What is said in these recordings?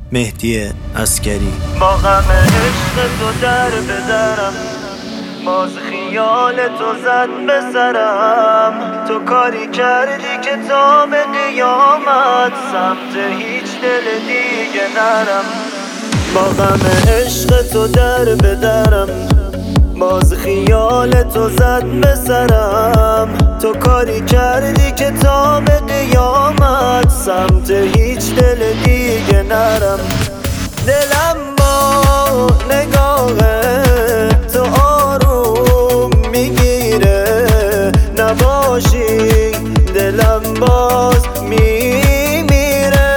مهدی عسکری. با غم عشق تو در بدرم، باز خیال تو زد به سرم. تو کاری کردی که تا به قیامت سمت هیچ دل دیگه نرم. با غم عشق تو در بدرم، باز خیال تو زد به سرم. تو کاری کردی که تا به قیامت سمت هیچ دل دیگه نرم. دلم با نگاه تو آروم میگیره، نباشی دلم باز میمیره.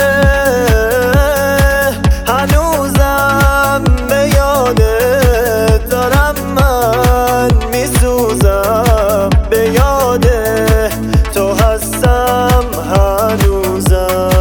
هنوزم به یادت دارم، من میسوزم به یاد تو هستم هنوزم.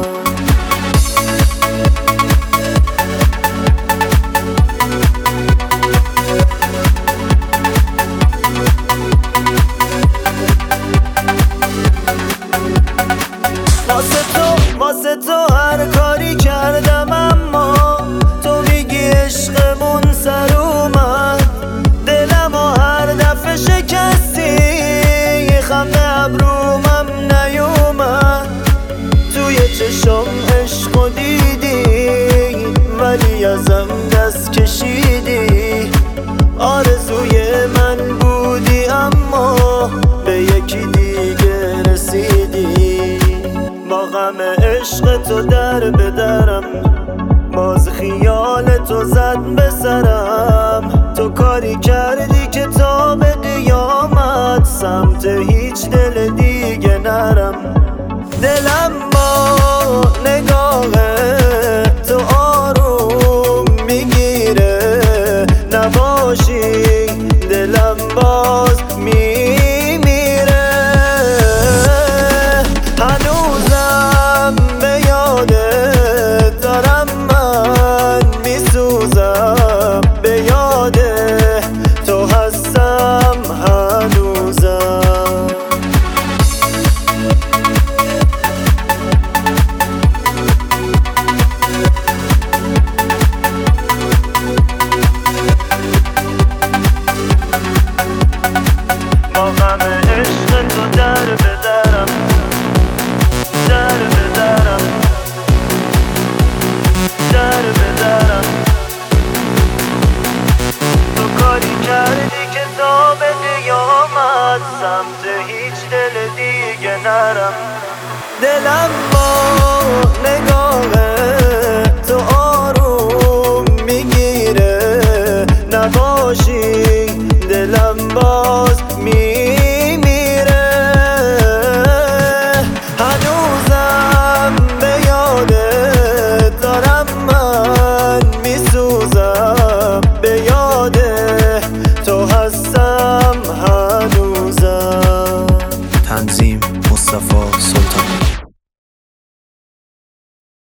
واسه تو هر کاری کردم، اما تو میگی عشقمون سر اومد. دلمو هر دفعه شکستی، خم ابرومم نیومد. توی چشم عشقو دیدی، ولی ازم دست کشیدی. آرزوی من بودی اما به یکی دیگه رسیدی. با غم عشق تو در بدرم، باز خیال تو زد به سرم. تو کاری کردی که تا به قیامت سمت هیچ دل دیگه نرم. دلم با